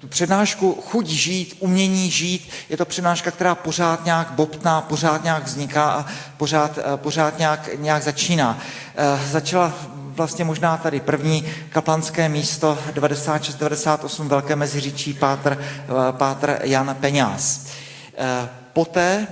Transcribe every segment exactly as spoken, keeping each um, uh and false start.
tu přednášku Chuť žít, umění žít. Je to přednáška, která pořád nějak bobtná, pořád nějak vzniká a pořád, pořád nějak, nějak začíná. Začala vlastně možná tady první kaplanské místo devadesát šest devadesát osm Velké Meziříčí, pátr, pátr Jan Peňáz. Poté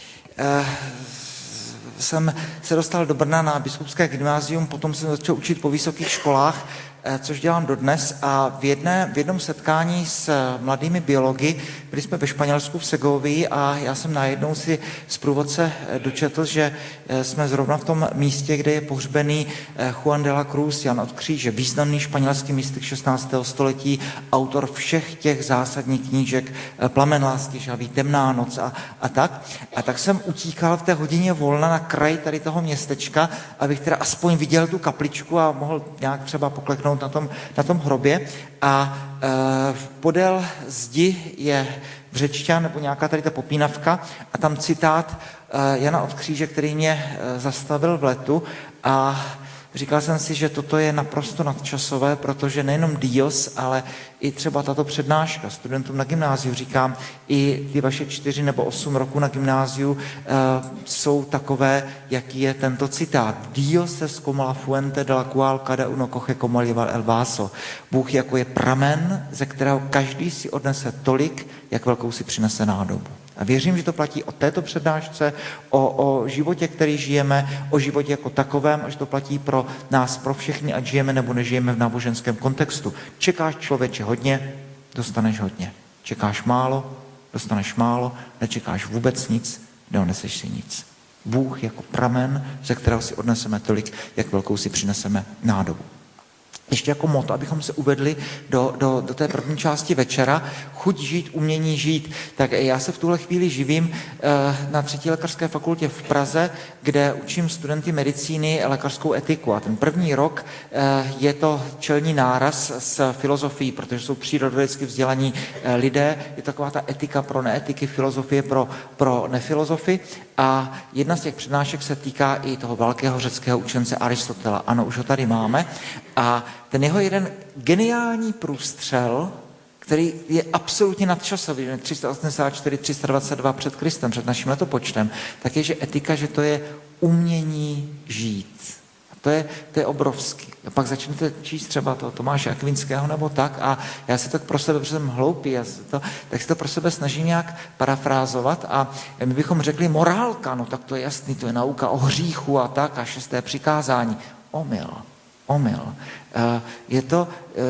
jsem se dostal do Brna na biskupské gymnázium, potom jsem začal učit po vysokých školách, což dělám dodnes, a v, jedné, v jednom setkání s mladými biology, byli jsme ve Španělsku v Segovii a já jsem najednou si z průvodce dočetl, že jsme zrovna v tom místě, kde je pohřbený Juan de la Cruz, Jan od Kříže, významný španělský mystik šestnáctého století, autor všech těch zásadních knížek, Plamen lásky žhavý, Temná noc a, a tak. A tak jsem utíkal v té hodině volna na kraj tady toho městečka, abych teda aspoň viděl tu kapličku a mohl nějak třeba pokleknout na tom, na tom hrobě. A e, podél zdi je Břečťan nebo nějaká tady ta popínavka a tam citát e, Jana od Kříže, který mě e, zastavil v letu, a říkal jsem si, že toto je naprosto nadčasové, protože nejenom Dios, ale i třeba tato přednáška studentům na gymnáziu, říkám, i ty vaše čtyři nebo osm roku na gymnáziu e, jsou takové, jaký je tento citát. Dios es como la fuente de la cual cada uno coge como el vaso. Bůh jako je pramen, ze kterého každý si odnese tolik, jak velkou si přinese nádobu. A věřím, že to platí o této přednášce, o, o životě, který žijeme, o životě jako takovém, a že to platí pro nás, pro všechny, ať žijeme nebo nežijeme v náboženském kontextu. Čekáš, člověče, hodně, dostaneš hodně. Čekáš málo, dostaneš málo, nečekáš vůbec nic, neodneseš si nic. Bůh jako pramen, ze kterého si odneseme tolik, jak velkou si přineseme nádobu. Ještě jako motto, abychom se uvedli do, do, do té první části večera, chuť žít, umění žít. Tak já se v tuhle chvíli živím na třetí lékařské fakultě v Praze, kde učím studenty medicíny lékařskou etiku. A ten první rok je to čelní náraz s filozofií, protože jsou přírodovědecky vzdělaní lidé. Je taková ta etika pro neetiky, filozofie pro, pro nefilozofy. A jedna z těch přednášek se týká i toho velkého řeckého učence Aristotela. Ano, už ho tady máme. A ten jeho jeden geniální průstřel, který je absolutně nadčasový, tři sta osmdesát čtyři tři sta dvacet dva před Kristem, před naším letopočtem, tak je, že etika, že to je umění žít. A to je, to je obrovský. A pak začnete číst třeba toho Tomáše Akvinského nebo tak, a já si to pro sebe, protože jsem hloupý, já si to, tak si to pro sebe snažím nějak parafrázovat, a my bychom řekli morálka, no tak to je jasný, to je nauka o hříchu a tak, a šesté přikázání. Omyl. Omyl. Je to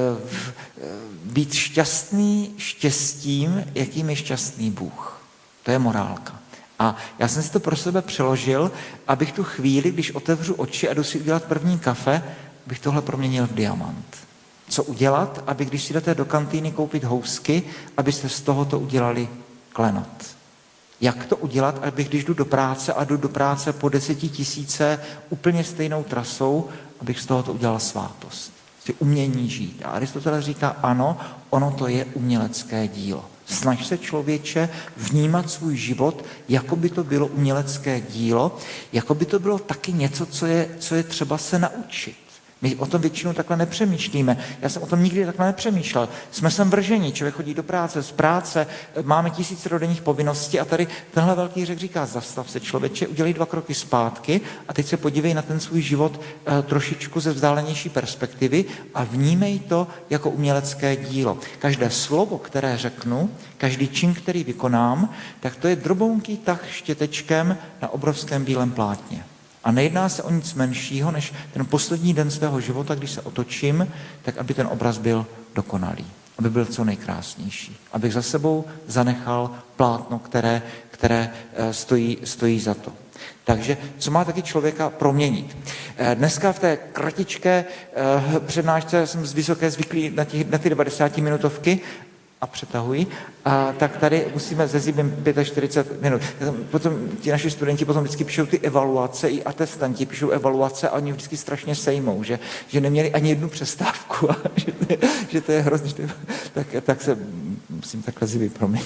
být šťastný štěstím, jakým je šťastný Bůh. To je morálka. A já jsem si to pro sebe přeložil, abych tu chvíli, když otevřu oči a jdu si udělat první kafe, bych tohle proměnil v diamant. Co udělat, aby když si jdete do kantýny koupit housky, abyste z tohoto udělali klenot. Jak to udělat, aby když jdu do práce a jdu do práce po deseti tisíce úplně stejnou trasou, abych z tohoto udělal svátost. Prostě umění žít. A Aristoteles říká, ano, ono to je umělecké dílo. Snaž se, člověče, vnímat svůj život, jako by to bylo umělecké dílo, jako by to bylo taky něco, co je, co je třeba se naučit. My o tom většinou takhle nepřemýšlíme. Já jsem o tom nikdy takhle nepřemýšlel. Jsme sem vrženi, člověk chodí do práce, z práce, máme tisíc rodenních povinností, a tady tenhle velký řek říká, zastav se, člověče, udělej dva kroky zpátky a teď se podívej na ten svůj život e, trošičku ze vzdálenější perspektivy a vnímej to jako umělecké dílo. Každé slovo, které řeknu, každý čin, který vykonám, tak to je drobounký tah štětečkem na obrovském bílém plátně. A nejedná se o nic menšího, než ten poslední den svého života, když se otočím, tak aby ten obraz byl dokonalý, aby byl co nejkrásnější. Abych za sebou zanechal plátno, které, které stojí, stojí za to. Takže co má taky člověka proměnit? Dneska v té kratičké přednášce jsem z vysoké zvyklý na, těch, na ty devadesáti-minutovky, a přetahují, a tak tady musíme ze zibem čtyřicet pět minut. Potom ti naši studenti potom vždycky píšou ty evaluace, i atestanti píšou evaluace a oni vždycky strašně sejmou, že, že neměli ani jednu přestávku a že to je, že to je hrozný. Tak, tak se musím takhle zibit, promiň.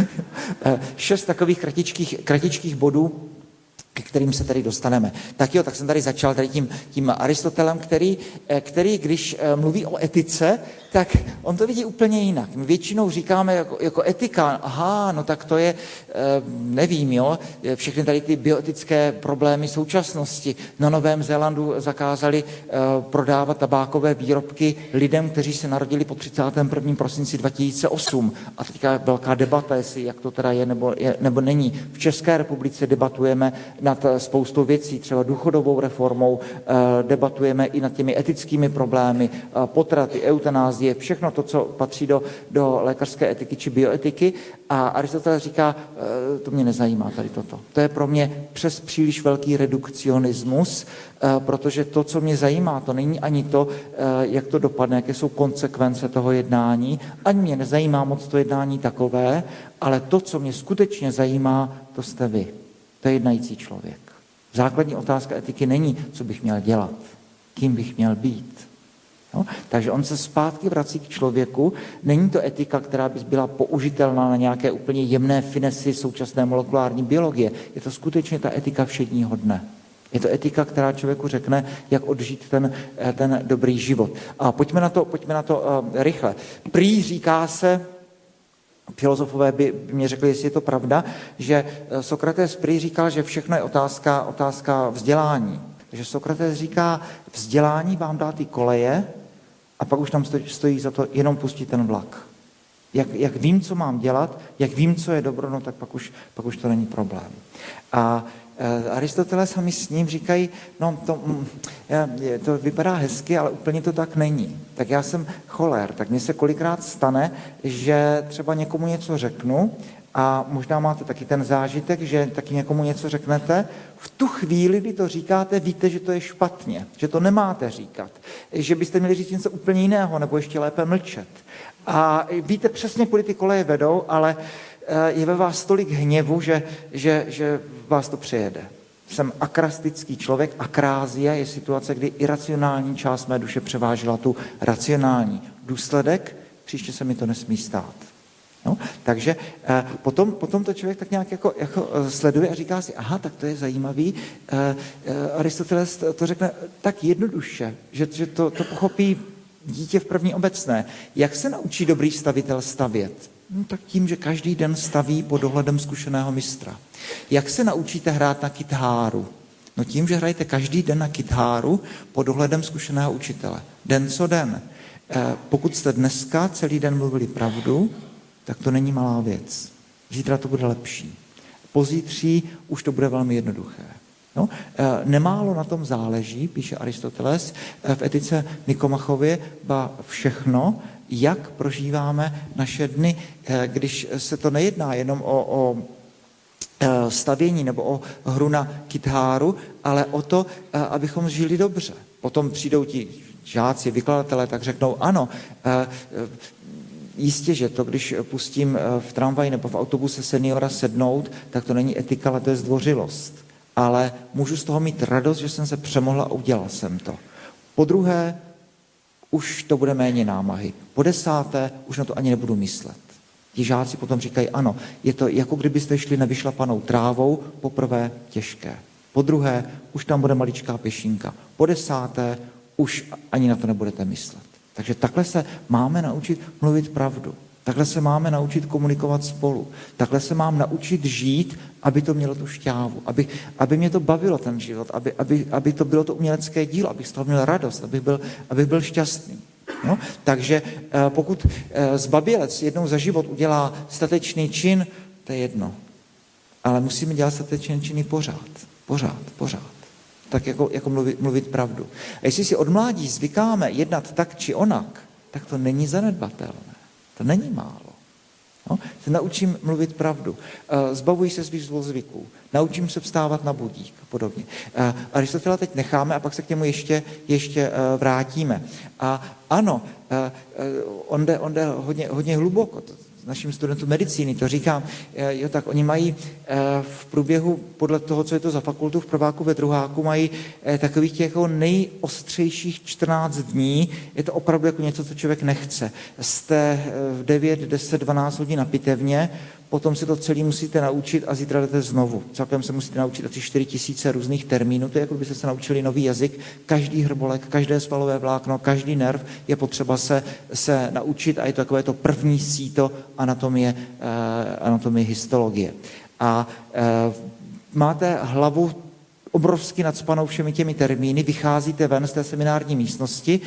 Šest takových kratičkých, kratičkých bodů, ke kterým se tady dostaneme. Tak jo, tak jsem tady začal tady tím, tím Aristotelem, který, který, když mluví o etice, tak on to vidí úplně jinak. My většinou říkáme jako, jako etika, aha, no tak to je, nevím, jo, všechny tady ty bioetické problémy současnosti. Na Novém Zélandu zakázali prodávat tabákové výrobky lidem, kteří se narodili po třicátém prvním prosinci dva tisíce osm. A teďka je velká debata, jestli jak to teda je nebo, je nebo není. V České republice debatujeme nad spoustou věcí, třeba důchodovou reformou, debatujeme i nad těmi etickými problémy, potraty, eutanázie, všechno to, co patří do, do lékařské etiky či bioetiky. A Aristoteles říká, to mě nezajímá tady toto. To je pro mě přes příliš velký redukcionismus, protože to, co mě zajímá, to není ani to, jak to dopadne, jaké jsou konsekvence toho jednání, ani mě nezajímá moc to jednání takové, ale to, co mě skutečně zajímá, to jste vy. To je jednající člověk. Základní otázka etiky není, co bych měl dělat, kým bych měl být. No, takže on se zpátky vrací k člověku. Není to etika, která by byla použitelná na nějaké úplně jemné finesy současné molekulární biologie. Je to skutečně ta etika všedního dne. Je to etika, která člověku řekne, jak odžít ten, ten dobrý život. A pojďme na to, pojďme na to uh, rychle. Prý říká se, filozofové by mě řekli, jestli je to pravda, že Sokrates prý říkal, že všechno je otázka, otázka vzdělání. Takže Sokrates říká, vzdělání vám dá ty koleje a pak už tam stojí za to jenom pustit ten vlak. Jak, jak vím, co mám dělat, jak vím, co je dobro, no tak pak už, pak už to není problém. A e, Aristoteles a my s ním říkají, no to, je, to vypadá hezky, ale úplně to tak není. Tak já jsem cholér, tak mně se kolikrát stane, že třeba někomu něco řeknu a možná máte taky ten zážitek, že taky někomu něco řeknete. V tu chvíli, kdy to říkáte, víte, že to je špatně, že to nemáte říkat, že byste měli říct něco úplně jiného, nebo ještě lépe mlčet. A víte přesně, kudy ty koleje vedou, ale je ve vás tolik hněvu, že, že, že vás to přejede. Jsem akrastický člověk, akrázia je situace, kdy iracionální část mé duše převážila tu racionální. Důsledek, příště se mi to nesmí stát. No, takže eh, potom, potom to člověk tak nějak jako, jako sleduje a říká si, aha, tak to je zajímavý. Eh, eh, Aristoteles to, to řekne tak jednoduše, že, že to, to pochopí dítě v první obecné. Jak se naučí dobrý stavitel stavět? No, tak tím, že každý den staví pod dohledem zkušeného mistra. Jak se naučíte hrát na kytáru? No tím, že hrajete každý den na kytáru pod dohledem zkušeného učitele. Den co den. Eh, pokud jste dneska celý den mluvili pravdu, tak to není malá věc. Zítra to bude lepší. Pozítří už to bude velmi jednoduché. No, nemálo na tom záleží, píše Aristoteles v etice Nikomachově, ba všechno, jak prožíváme naše dny, když se to nejedná jenom o, o stavění nebo o hru na kytáru, ale o to, abychom žili dobře. Potom přijdou ti žáci, vykladatelé, tak řeknou, ano, jistě, že to, když pustím v tramvaji nebo v autobuse seniora sednout, tak to není etika, ale to je zdvořilost. Ale můžu z toho mít radost, že jsem se přemohla a udělal jsem to. Po druhé, už to bude méně námahy. Po desáté, už na to ani nebudu myslet. Ti žáci potom říkají, ano, je to jako kdybyste šli nevyšlapanou trávou, poprvé těžké. Po druhé, už tam bude maličká pěšinka. Po desáté, už ani na to nebudete myslet. Takže takhle se máme naučit mluvit pravdu. Takhle se máme naučit komunikovat spolu. Takhle se mám naučit žít, aby to mělo tu šťávu, aby, aby mě to bavilo ten život, aby, aby, aby to bylo to umělecké dílo, abych z toho měl radost, abych byl, abych byl šťastný. No? Takže pokud zbabělec jednou za život udělá statečný čin, to je jedno. Ale musíme dělat statečné činy pořád. Pořád, pořád. Tak jako, jako mluvit, mluvit pravdu. A jestli si od mládí zvykáme jednat tak či onak, tak to není zanedbatelné. To není málo. No? Se naučím mluvit pravdu. Zbavuji se svých zlozvyků. Naučím se vstávat na budík a podobně. Aristotela teď necháme a pak se k němu ještě, ještě vrátíme. A ano, on jde, on jde hodně, hodně hluboko. Našim studentům medicíny to říkám, jo, tak oni mají v průběhu, podle toho, co je to za fakultu, v prváku, ve druháku, mají takových těch jako nejostřejších čtrnáct dní. Je to opravdu jako něco, co člověk nechce. Jste v devět, deset, dvanáct hodin na pitevně, potom si to celý musíte naučit a zítra jdete znovu. Celkem se musíte naučit asi čtyři tisíce různých termínů, to je jako byste se naučili nový jazyk, každý hrbolek, každé svalové vlákno, každý nerv je potřeba se, se naučit a je to takové to první síto anatomie, eh, anatomie histologie. A eh, máte hlavu obrovsky nadspanou všemi těmi termíny, vycházíte ven z té seminární místnosti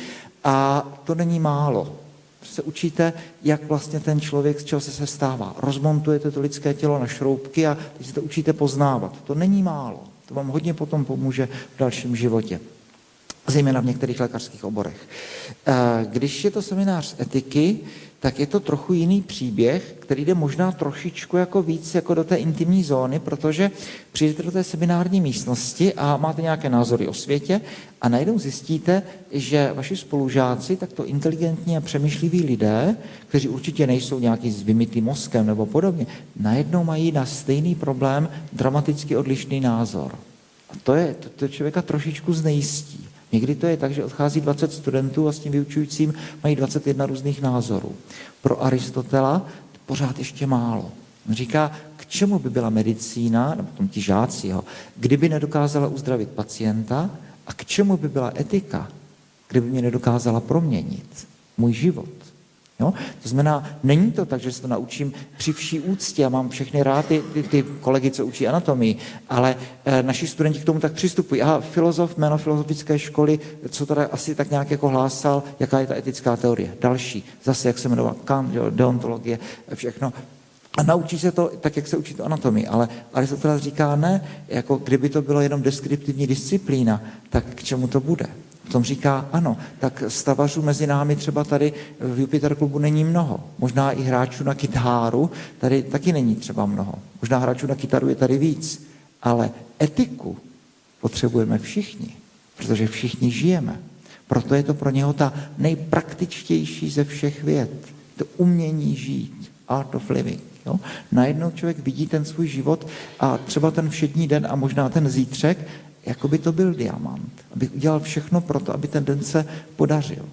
a to není málo. Se učíte, jak vlastně ten člověk, z čeho se sestává. Rozmontujete to lidské tělo na šroubky a teď si to učíte poznávat. To není málo. To vám hodně potom pomůže v dalším životě. Zejména v některých lékařských oborech. Když je to seminář etiky, tak je to trochu jiný příběh, který jde možná trošičku jako víc jako do té intimní zóny, protože přijdete do té seminární místnosti a máte nějaké názory o světě a najednou zjistíte, že vaši spolužáci, takto inteligentní a přemýšliví lidé, kteří určitě nejsou nějaký s vymytým mozkem nebo podobně, najednou mají na stejný problém dramaticky odlišný názor. A to je, to, to člověka trošičku znejistí. Někdy to je tak, že odchází dvacet studentů a s tím vyučujícím mají dvacet jedna různých názorů. Pro Aristotela pořád ještě málo. On říká, k čemu by byla medicína, nebo tom ti žáci, jo, kdyby nedokázala uzdravit pacienta a k čemu by byla etika, kdyby mě nedokázala proměnit můj život. Jo? To znamená, není to tak, že se to naučím při vší úctě a mám všechny rád ty, ty, ty kolegy, co učí anatomii, ale e, naši studenti k tomu tak přistupují. Aha, filozof, jméno filozofické školy, co teda asi tak nějak jako hlásal, jaká je ta etická teorie. Další, zase, jak se jmenoval Kant, jo, deontologie, všechno. A naučí se to tak, jak se učí to anatomii, ale Aristoteles říká ne, jako kdyby to bylo jenom deskriptivní disciplína, tak k čemu to bude? Tom říká, ano, tak stavařů mezi námi třeba tady v Jupiter klubu není mnoho. Možná i hráčů na kytáru tady taky není třeba mnoho. Možná hráčů na kytaru je tady víc. Ale etiku potřebujeme všichni, protože všichni žijeme. Proto je to pro něho ta nejpraktičtější ze všech věd. To umění žít, art of living. Jo? Najednou člověk vidí ten svůj život a třeba ten všední den a možná ten zítřek, jako by to byl diamant. Abych udělal všechno pro to, aby ten den se podařil.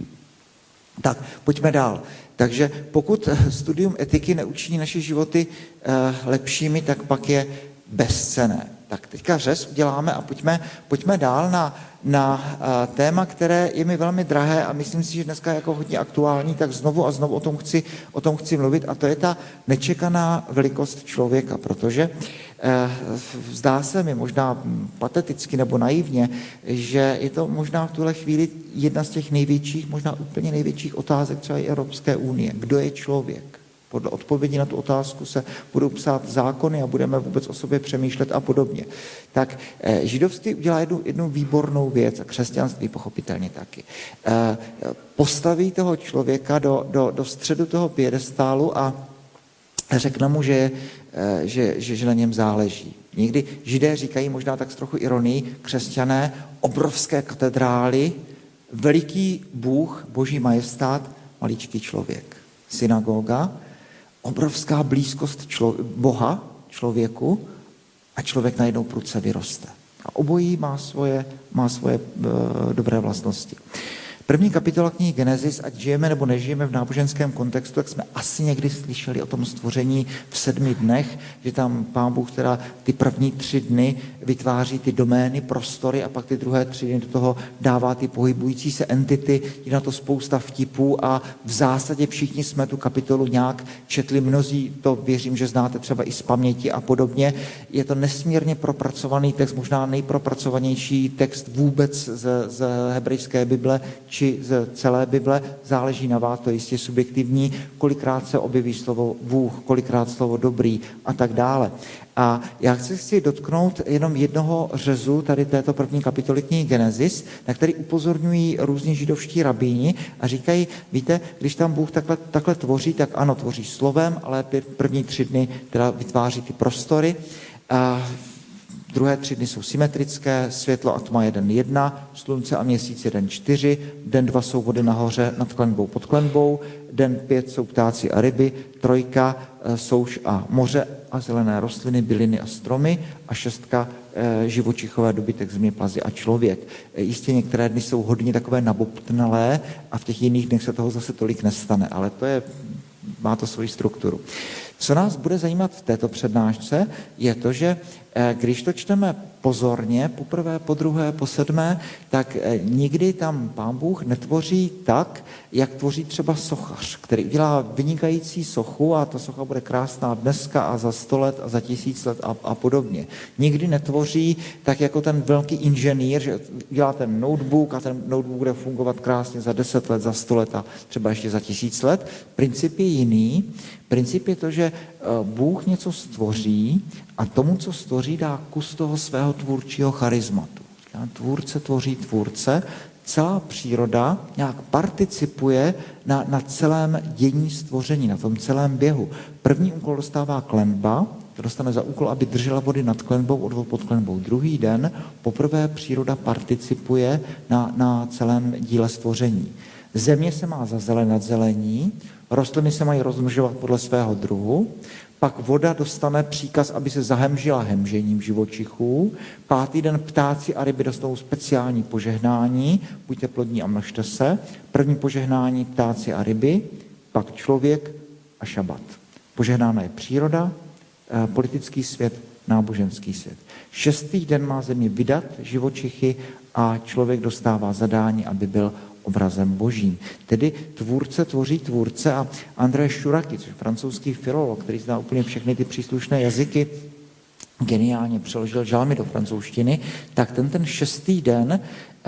Tak, pojďme dál. Takže pokud studium etiky neučiní naše životy eh, lepšími, tak pak je bezcenné. Tak teďka řez uděláme a pojďme, pojďme dál na, na uh, téma, které je mi velmi drahé a myslím si, že dneska je jako hodně aktuální, tak znovu a znovu o tom chci, o tom chci mluvit a to je ta nečekaná velikost člověka, protože uh, zdá se mi možná pateticky nebo naivně, že je to možná v tuhle chvíli jedna z těch největších, možná úplně největších otázek třeba i Evropské unie. Kdo je člověk? Podle odpovědi na tu otázku se budou psát zákony a budeme vůbec o sobě přemýšlet a podobně. Tak eh, židovství udělá jednu, jednu výbornou věc a křesťanství pochopitelně taky. Eh, postaví toho člověka do, do, do středu toho piedestálu a řekne mu, že, eh, že, že, že na něm záleží. Někdy židé říkají možná tak s trochu ironii, křesťané, obrovské katedrály, veliký Bůh, boží majestát, maličký člověk. Synagoga, obrovská blízkost člo- Boha člověku a člověk najednou prudce vyroste. A obojí má svoje, má svoje e, dobré vlastnosti. První kapitola knihy Genesis, ať žijeme nebo nežijeme v náboženském kontextu, tak jsme asi někdy slyšeli o tom stvoření v sedmi dnech, že tam Pán Bůh teda ty první tři dny vytváří ty domény, prostory a pak ty druhé tři dny do toho dává ty pohybující se entity, je na to spousta vtipů a v zásadě všichni jsme tu kapitolu nějak četli, mnozí to věřím, že znáte třeba i z paměti a podobně. Je to nesmírně propracovaný text, možná nejpropracovanější text vůbec z, z hebrejské Bible, či z celé Bible, záleží na vás, to je jistě subjektivní, kolikrát se objeví slovo Bůh, kolikrát slovo dobrý a tak dále. A já chci si dotknout jenom jednoho řezu tady této první kapitoly knihy Genesis, na který upozorňují různí židovští rabíni a říkají, víte, když tam Bůh takhle, takhle tvoří, tak ano, tvoří slovem, ale první tři dny teda vytváří ty prostory. A druhé tři dny jsou symetrické, světlo a tma jeden jedna, slunce a měsíc jeden čtyři, den dva jsou vody nahoře nad klenbou pod klenbou, den pět jsou ptáci a ryby, trojka souš a moře a zelené rostliny, byliny a stromy a šestka e, živočichové dobytek, země, plazy a člověk. E, jistě některé dny jsou hodně takové nabobtnalé a v těch jiných dnech se toho zase tolik nestane, ale to je, má to svoji strukturu. Co nás bude zajímat v této přednášce, je to, že když to čteme pozorně, poprvé, po druhé, po sedmé, tak nikdy tam Pán Bůh netvoří tak, jak tvoří třeba sochař, který udělá vynikající sochu a ta socha bude krásná dneska a za sto let a za tisíc let a, a podobně. Nikdy netvoří tak jako ten velký inženýr, že udělá ten notebook a ten notebook bude fungovat krásně za deset let, za sto let a třeba ještě za tisíc let. Princip je jiný. Princip je to, že Bůh něco stvoří a tomu, co stvoří, dá kus toho svého tvůrčího charizmatu. Tvůrce tvoří tvůrce, celá příroda nějak participuje na, na celém dění stvoření, na tom celém běhu. První úkol dostává klenba, to dostane za úkol, aby držela vody nad klenbou, odvod pod klenbou. Druhý den poprvé příroda participuje na, na celém díle stvoření. Země se má zazelenat zelení, rostliny se mají rozmnožovat podle svého druhu, pak voda dostane příkaz, aby se zahemžila hemžením živočichů, pátý den ptáci a ryby dostanou speciální požehnání, buďte plodní a množte se, první požehnání ptáci a ryby, pak člověk a šabat. Požehnána je příroda, politický svět, náboženský svět. Šestý den má země vydat živočichy a člověk dostává zadání, aby byl obrazem božím. Tedy tvůrce tvoří tvůrce a André Šuraky, což je francouzský filolog, který zná úplně všechny ty příslušné jazyky, geniálně přeložil žalmy do francouzštiny, tak ten ten šestý den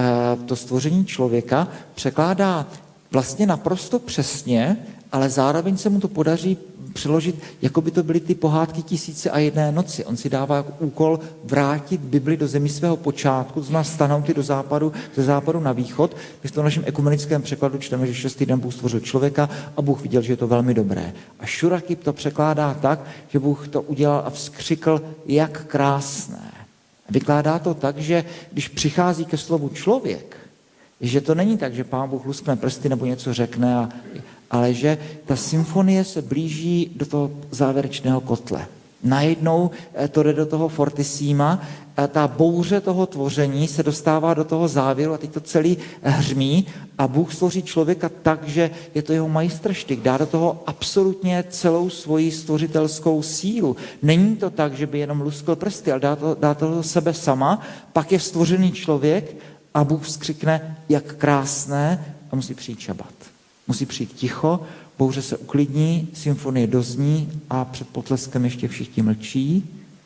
to stvoření člověka překládá vlastně naprosto přesně, ale zároveň se mu to podaří přeložit, jako by to byly ty pohádky Tisíce a jedné noci. On si dává jako úkol vrátit Bibli do zemí svého počátku, to znamená stanout ty do západu, ze západu na východ. My v tom našem ekumenickém překladu čteme, že šestý den Bůh stvořil člověka a Bůh viděl, že je to velmi dobré. A Šuraky to překládá tak, že Bůh to udělal a vzkřikl, jak krásné. Vykládá to tak, že když přichází ke slovu člověk, že to není tak, že Pán Bůh luskne prsty nebo něco řekne, a, ale že ta symfonie se blíží do toho závěrečného kotle. Najednou to jde do toho fortissima, ta bouře toho tvoření se dostává do toho závěru a teď to celý hřmí a Bůh stvoří člověka tak, že je to jeho majstrštyk, dá do toho absolutně celou svoji stvořitelskou sílu. Není to tak, že by jenom luskl prsty, ale dá to, dá to do sebe sama, pak je stvořený člověk a Bůh vzkřikne, jak krásné, a musí přijít šabat. Musí přijít ticho, bouře se uklidní, symfonie dozní a před potleskem ještě všichni mlčí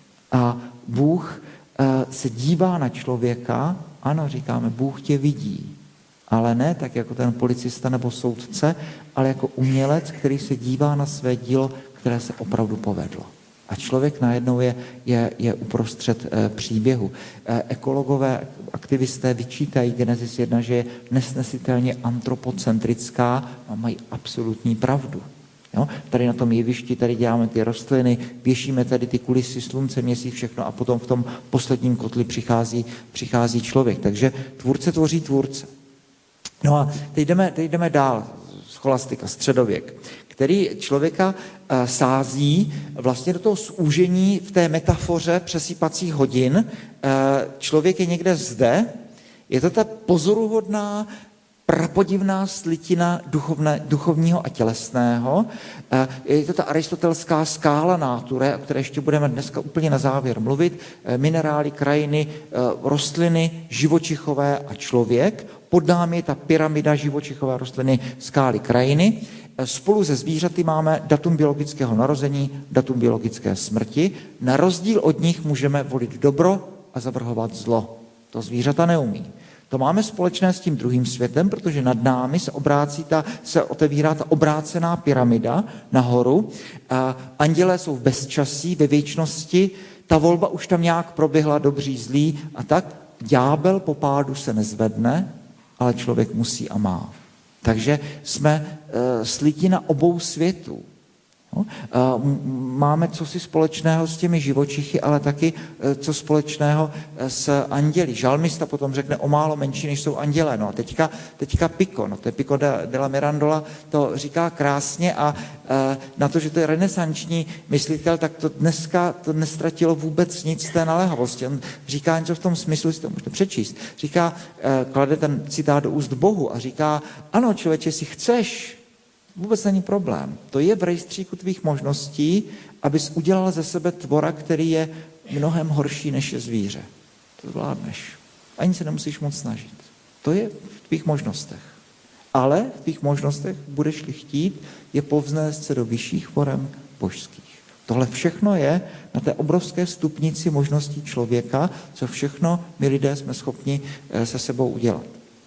a Bůh se dívá na člověka, ano, říkáme, Bůh tě vidí, ale ne tak jako ten policista nebo soudce, ale jako umělec, který se dívá na své dílo, které se opravdu povedlo. A člověk najednou je, je, je uprostřed e, příběhu. E, ekologové, aktivisté vyčítají Genesis jedna, že je nesnesitelně antropocentrická a mají absolutní pravdu. Jo? Tady na tom jevišti, tady děláme ty rostliny, věšíme tady ty kulisy, slunce, měsíc, všechno a potom v tom posledním kotli přichází, přichází člověk. Takže tvůrce tvoří tvůrce. No a teď jdeme, teď jdeme dál. Scholastika, středověk, který člověka e, sází vlastně do toho zúžení v té metafoře přesýpacích hodin. E, člověk je někde zde, je to ta pozoruhodná, prapodivná slitina duchovné, duchovního a tělesného. E, je to ta aristotelská skála náture, o které ještě budeme dneska úplně na závěr mluvit. E, minerály, krajiny, e, rostliny, živočichové a člověk. Pod námi je ta pyramida živočichové rostliny, skály, krajiny. Spolu se zvířaty máme datum biologického narození, datum biologické smrti. Na rozdíl od nich můžeme volit dobro a zavrhovat zlo. To zvířata neumí. To máme společné s tím druhým světem, protože nad námi se obrácí ta, se otevírá ta obrácená pyramida nahoru. A andělé jsou v bezčasí, ve věčnosti. Ta volba už tam nějak proběhla, dobří, zlí a tak. Ďábel po pádu se nezvedne, ale člověk musí a má. Takže jsme e, slitina obou světů. No? E, máme cosi společného s těmi živočichy, ale taky e, co společného s anděli. Žalmista potom řekne o málo menší, než jsou andělé. No a teďka, teďka Pico, no to je Pico de, de la Mirandola, to říká krásně a e, na to, že to je renesanční myslitel, tak to dneska to nestratilo vůbec nic z té naléhavosti. On říká něco v tom smyslu, si to můžete přečíst. Říká, e, klade ten citát do úst Bohu a říká, ano, člověče, si chceš Vůbec není problém. To je v rejstříku tvých možností, abys udělal ze sebe tvora, který je mnohem horší než je zvíře. To zvládneš. Ani se nemusíš moc snažit. To je v tvých možnostech. Ale v tvých možnostech budeš-li chtít, je povznést se do vyšších forem božských. Tohle všechno je na té obrovské stupnici možností člověka, co všechno my lidé jsme schopni se sebou udělat.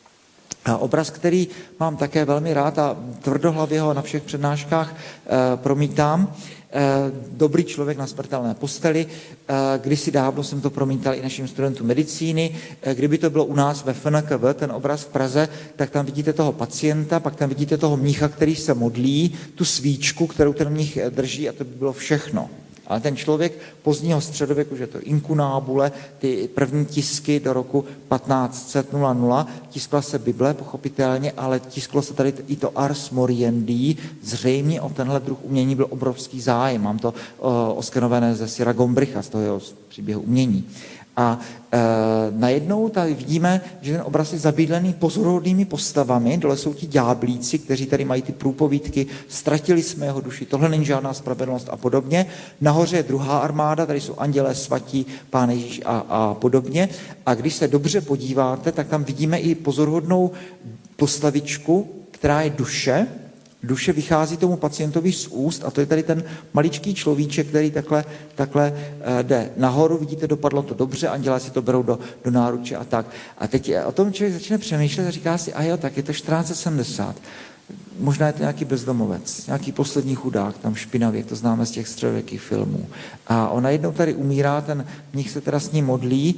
A obraz, který mám také velmi rád a tvrdohlavě ho na všech přednáškách e, promítám, e, Dobrý člověk na smrtelné posteli. E, kdysi dávno jsem to promítal i našim studentům medicíny. E, kdyby to bylo u nás ve F N K V, ten obraz v Praze, tak tam vidíte toho pacienta, pak tam vidíte toho mnicha, který se modlí, tu svíčku, kterou ten mnich drží, a to by bylo všechno. Ale ten člověk pozdního středověku, že to inkunábule, ty první tisky do roku patnáct set, tiskla se Bible, pochopitelně, ale tisklo se tady i to Ars Moriendi. Zřejmě o tenhle druh umění byl obrovský zájem. Mám to uh, oskenované ze Sira Gombricha, z toho jeho příběhu umění. A e, najednou tady vidíme, že ten obraz je zabydlený pozoruhodnými postavami. Dole jsou ti ďáblíci, kteří tady mají ty průpovídky, ztratili jsme jeho duši, tohle není žádná spravedlnost a podobně. Nahoře je druhá armáda, tady jsou andělé svatí, Pán Ježíš a, a podobně. A když se dobře podíváte, tak tam vidíme i pozoruhodnou postavičku, která je duše. Duše vychází tomu pacientovi z úst a to je tady ten maličký človíček, který takhle, takhle jde nahoru. Vidíte, dopadlo to dobře, andělé si to berou do, do náruče a tak. A teď o tom člověk začne přemýšlet a říká si, a jo, tak je to čtrnáct set sedmdesát. Možná je to nějaký bezdomovec, nějaký poslední chudák, tam špinavě, to známe z těch středověkých filmů. A on najednou tady umírá, ten mnich se teda s ním modlí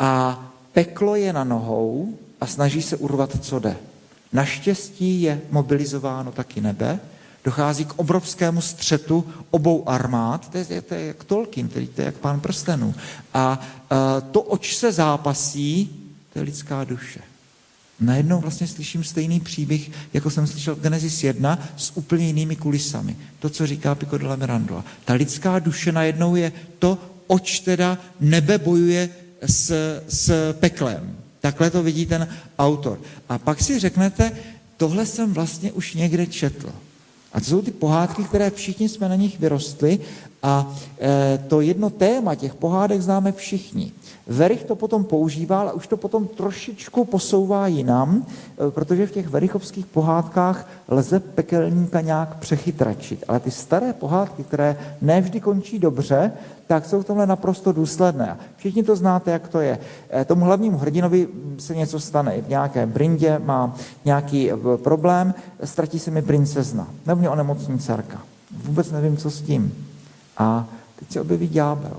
a peklo je na nohou a snaží se urvat, co jde. Naštěstí je mobilizováno taky nebe, dochází k obrovskému střetu obou armád, to je, to je jak Tolkien, to je jak Pán prstenů. A e, to, oč se zápasí, to je lidská duše. Najednou vlastně slyším stejný příběh, jako jsem slyšel v Genesis jedna, s úplně jinými kulisami. To, co říká Pico della Mirandola. Ta lidská duše najednou je to, oč teda nebe bojuje s, s peklem. Takhle to vidí ten autor. A pak si řeknete, tohle jsem vlastně už někde četl. A to jsou ty pohádky, které všichni jsme na nich vyrostli a e, to jedno téma těch pohádek známe všichni. Verich to potom používá, ale už to potom trošičku posouvá jinam, e, protože v těch verichovských pohádkách lze pekelníka nějak přechytračit. Ale ty staré pohádky, které nevždy končí dobře, tak jsou v tomhle naprosto důsledné. Všichni to znáte, jak to je. E, tomu hlavnímu hrdinovi se něco stane. V nějaké brindě má nějaký problém, ztratí se mi princezna. Nebo mě onemocní dcerka. Vůbec nevím, co s tím. A teď se objeví ďábel.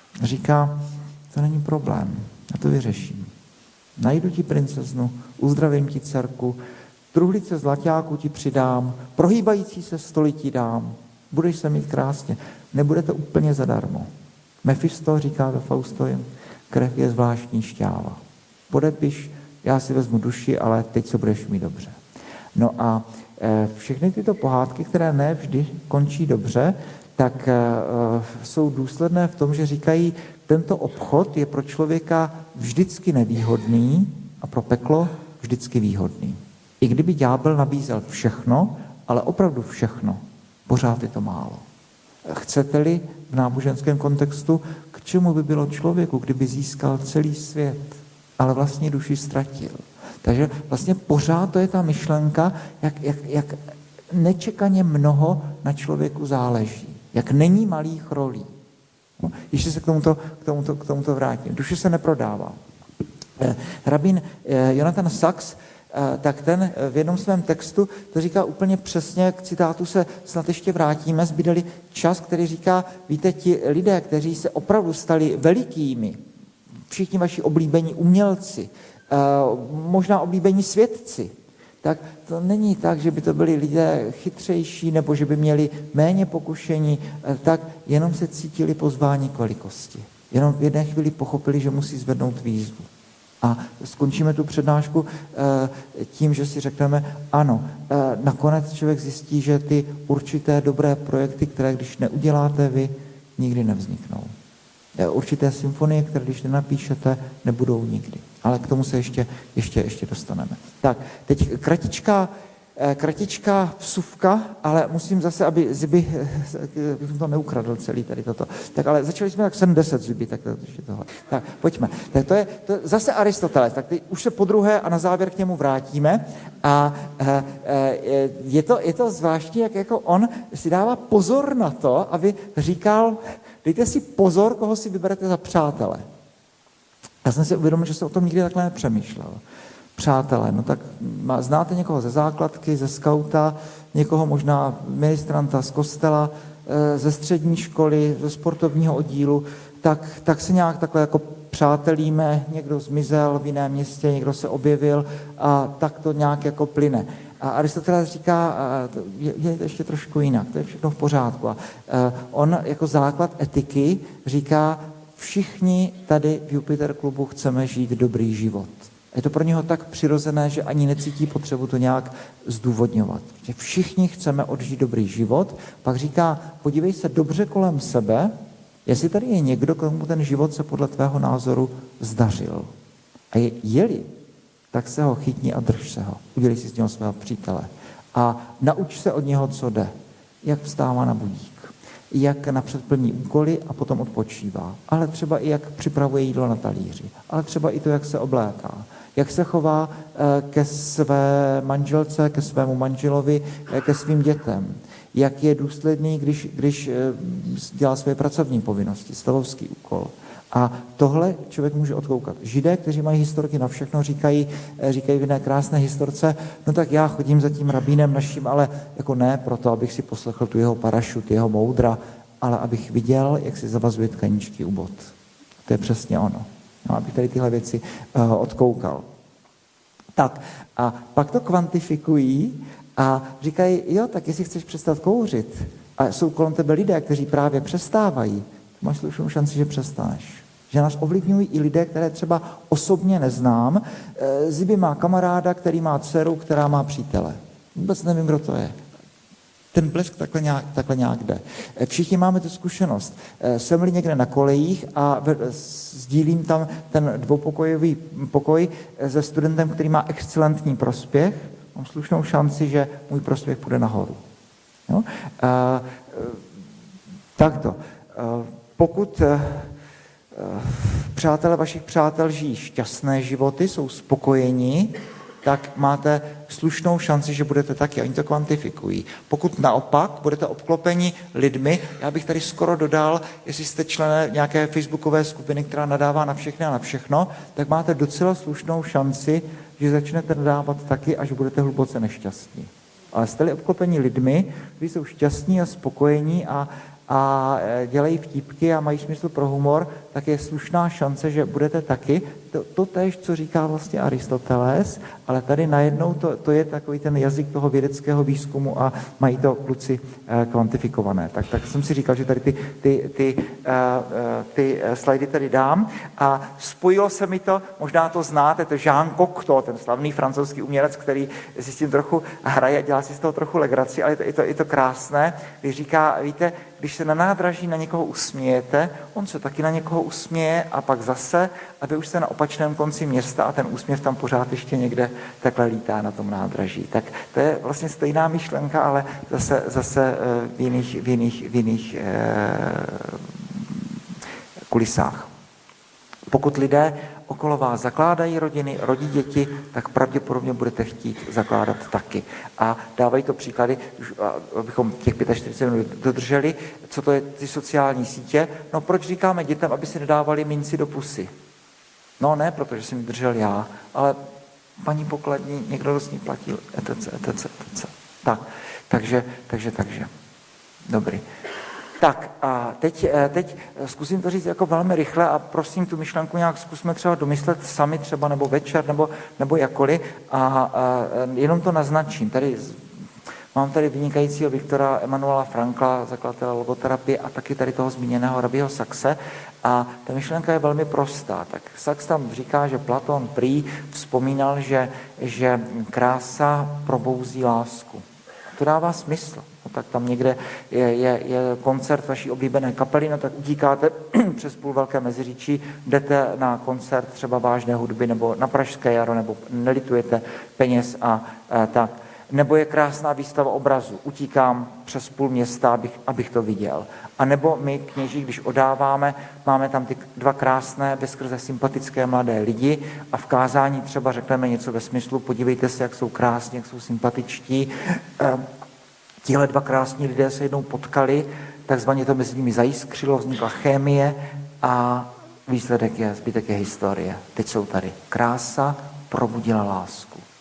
Říká, to není problém, já to vyřeším. Najdu ti princeznu, uzdravím ti dcerku, truhlice zlaťáku ti přidám, prohýbající se stoly ti dám, budeš se mít krásně. Nebude to úplně zadarmo. Mefisto říká ve Faustovi, krev je zvláštní šťáva. Podepiš, já si vezmu duši, ale teď se budeš mít dobře. No a e, všechny tyto pohádky, které ne vždy končí dobře, tak e, jsou důsledné v tom, že říkají, tento obchod je pro člověka vždycky nevýhodný a pro peklo vždycky výhodný. I kdyby ďábel nabízel všechno, ale opravdu všechno, pořád je to málo. Chcete-li v náboženském kontextu, k čemu by bylo člověku, kdyby získal celý svět, ale vlastně duši ztratil. Takže vlastně pořád to je ta myšlenka, jak, jak, jak nečekaně mnoho na člověku záleží. Jak není malých rolí. No, ještě se k tomuto, k tomuto, k tomuto vrátím. Duše se neprodává. Eh, rabín eh, Jonathan Sachs, eh, tak ten v jednom svém textu to říká úplně přesně, k citátu se snad ještě vrátíme, zbydeli čas, který říká, víte, ti lidé, kteří se opravdu stali velikými, všichni vaši oblíbení umělci, eh, možná oblíbení svědci, tak to není tak, že by to byli lidé chytřejší nebo že by měli méně pokušení, tak jenom se cítili pozvání k velikosti. Jenom v jedné chvíli pochopili, že musí zvednout výzvu. A skončíme tu přednášku tím, že si řekneme, ano, nakonec člověk zjistí, že ty určité dobré projekty, které když neuděláte vy, nikdy nevzniknou. Určité symfonie, které když nenapíšete, nebudou nikdy. Ale k tomu se ještě, ještě, ještě dostaneme. Tak, teď kratičká kratičká vsuvka, ale musím zase, aby Ziby, bych to neukradl celý tady toto. Tak ale začali jsme tak sedmdesát Ziby, tak to je tohle. Tak pojďme. Tak to je, to je zase Aristoteles, tak teď už se podruhé a na závěr k němu vrátíme a je to, je to zvláštní, jak jako on si dává pozor na to, aby říkal, dejte si pozor, koho si vyberete za přátele. Já jsem si uvědomil, že se o tom nikdy takhle nepřemýšlel. Přátelé, no tak má, znáte někoho ze základky, ze skauta, někoho možná ministranta z kostela, ze střední školy, ze sportovního oddílu, tak, tak se nějak takhle jako přátelíme, někdo zmizel v jiném městě, někdo se objevil a tak to nějak jako plyne. A Aristoteles říká, je, je to ještě trošku jinak, to je všechno v pořádku. A on jako základ etiky říká, všichni tady v Jupiter klubu chceme žít dobrý život. Je to pro něho tak přirozené, že ani necítí potřebu to nějak zdůvodňovat. Že všichni chceme odžít dobrý život, pak říká, podívej se dobře kolem sebe, jestli tady je někdo, komu ten život se podle tvého názoru zdařil. A je, je-li, tak se ho chytni a drž se ho. Udělej si z něho svého přítele. A nauč se od něho, co jde. Jak vstává na budík. Jak napřed plní úkoly a potom odpočívá. Ale třeba i jak připravuje jídlo na talíři. Ale třeba i to, jak se obléká. Jak se chová ke své manželce, ke svému manželovi, ke svým dětem. Jak je důsledný, když, když dělá své pracovní povinnosti, stavovský úkol. A tohle člověk může odkoukat. Židé, kteří mají historky na všechno, říkají, říkají v jedné krásné historce, no tak já chodím za tím rabínem naším, ale jako ne proto, abych si poslechl tu jeho parašut, jeho moudra, ale abych viděl, jak si zavazuje tkaničky u bot. To je přesně ono. No, abych tady tyhle věci uh, odkoukal. Tak a pak to kvantifikují a říkají, jo, tak jestli chceš přestat kouřit a jsou kolem tebe lidé, kteří právě přestávají, máš slušnou šanci, že přestaneš. Že nás ovlivňují i lidé, které třeba osobně neznám. Ziby má kamaráda, který má dceru, která má přítele. Vůbec nevím, kdo to je. Ten blesk takhle nějak, takhle nějak jde. Všichni máme tu zkušenost. Jsem-li někde na kolejích a sdílím tam ten dvoupokojový pokoj se studentem, který má excelentní prospěch, mám slušnou šanci, že můj prospěch půjde nahoru. Jo? A, takto. Pokud přátelé vašich přátel žijí šťastné životy, jsou spokojení, tak máte slušnou šanci, že budete taky. Oni to kvantifikují. Pokud naopak budete obklopeni lidmi, já bych tady skoro dodal, jestli jste člen nějaké facebookové skupiny, která nadává na všechny a na všechno, tak máte docela slušnou šanci, že začnete nadávat taky a že budete hluboce nešťastní. Ale jste-li obklopeni lidmi, kteří jsou šťastní a spokojení a a dělají vtípky a mají smysl pro humor, tak je slušná šance, že budete taky. To, to též, co říká vlastně Aristoteles, ale tady najednou to, to je takový ten jazyk toho vědeckého výzkumu a mají to kluci eh, kvantifikované. Tak, tak jsem si říkal, že tady ty, ty, ty, eh, ty slajdy tady dám a spojilo se mi to, možná to znáte, to Jean Cocteau, ten slavný francouzský umělec, který si s tím trochu hraje, dělá si z toho trochu legraci, ale je to, je to, je to krásné, když říká, víte, když se na nádraží na někoho usmějete, on se taky na někoho usměje a pak zase, a vy už jste na opačném konci města a ten úsměv tam pořád ještě někde takhle lítá na tom nádraží. Tak to je vlastně stejná myšlenka, ale zase, zase v jiných, v jiných, v jiných eh, kulisách. Pokud lidé okolo vás zakládají rodiny, rodí děti, tak pravděpodobně budete chtít zakládat taky. A dávají to příklady, abychom těch čtyřicet pět minut dodrželi, co to je ty sociální sítě. No proč říkáme dětem, aby si nedávali minci do pusy? No ne, protože jsem ji držel já, ale paní pokladní, někdo do ní platil, et cetera, et cetera, et cetera. Tak, takže, takže, takže. Dobrý. Tak a teď, teď zkusím to říct jako velmi rychle a prosím tu myšlenku nějak zkusme třeba domyslet sami třeba nebo večer nebo, nebo jakkoliv a, a jenom to naznačím. Tady mám tady vynikajícího Viktora Emanuela Frankla, zakladatele logoterapie a taky tady toho zmíněného Rabího Saxe a ta myšlenka je velmi prostá. Tak Sachs tam říká, že Platon prý vzpomínal, že, že krása probouzí lásku. To dává smysl. No, tak tam někde je, je, je koncert vaší oblíbené kapely, no tak utíkáte přes půl velké Meziříčí, jdete na koncert třeba vážné hudby nebo na Pražské jaro, nebo nelitujete peněz a, a tak. Nebo je krásná výstava obrazu. Utíkám přes půl města, abych, abych to viděl. A nebo my, kněží, když odáváme, máme tam ty dva krásné, veskrze sympatické mladé lidi a v kázání třeba řekneme něco ve smyslu, podívejte se, jak jsou krásní, jak jsou sympatičtí. Tihle dva krásní lidé se jednou potkali, takzvaně to mezi nimi zajiskřilo, vznikla chemie a výsledek je, zbytek je historie. Teď jsou tady. Krása probudila lásku.